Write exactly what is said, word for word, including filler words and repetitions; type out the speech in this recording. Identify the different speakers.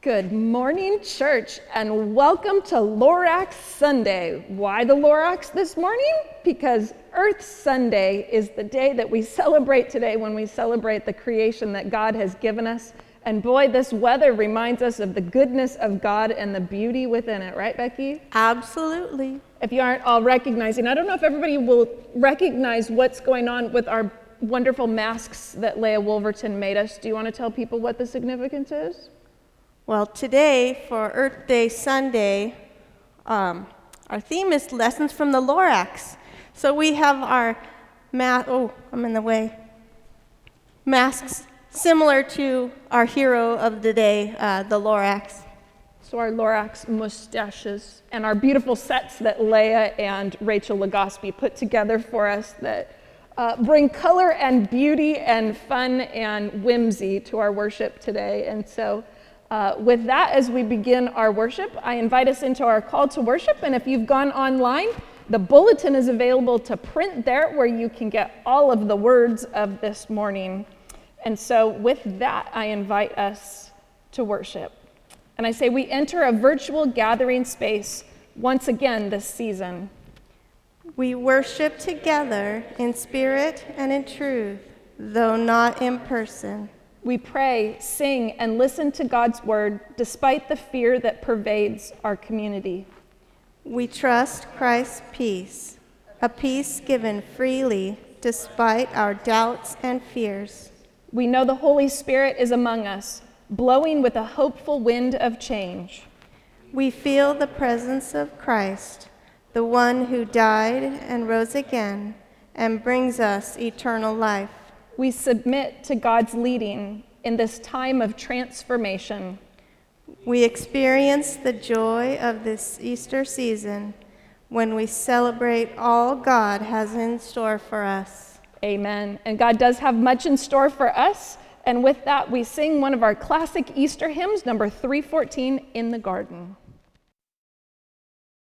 Speaker 1: Good morning, church, and welcome to Lorax Sunday. Why the Lorax this morning? Because Earth Sunday is the day that we celebrate today when we celebrate the creation that God has given us. And boy, this weather reminds us of the goodness of God and the beauty within it, right, Becky?
Speaker 2: Absolutely.
Speaker 1: If you aren't all recognizing, I don't know if everybody will recognize what's going on with our wonderful masks that Leah Wolverton made us. Do you want to tell people what the significance is?
Speaker 2: Well, today for Earth Day Sunday, um, our theme is Lessons from the Lorax. So we have our ma- oh, I'm in the way. Masks similar to our hero of the day, uh, the Lorax.
Speaker 1: So our Lorax mustaches and our beautiful sets that Leah and Rachel Legospi put together for us that uh, bring color and beauty and fun and whimsy to our worship today. And so Uh, with that, as we begin our worship, I invite us into our call to worship. And if you've gone online, the bulletin is available to print there where you can get all of the words of this morning. And so with that, I invite us to worship. And I say we enter a virtual gathering space once again this season.
Speaker 2: We worship together in spirit and in truth, though not in person.
Speaker 1: We pray, sing, and listen to God's word despite the fear that pervades our community.
Speaker 2: We trust Christ's peace, a peace given freely despite our doubts and fears.
Speaker 1: We know the Holy Spirit is among us, blowing with a hopeful wind of change.
Speaker 2: We feel the presence of Christ, the one who died and rose again and brings us eternal life.
Speaker 1: We submit to God's leading in this time of transformation.
Speaker 2: We experience the joy of this Easter season when we celebrate all God has in store for us.
Speaker 1: Amen. And God does have much in store for us. And with that, we sing one of our classic Easter hymns, number three fourteen, In the Garden.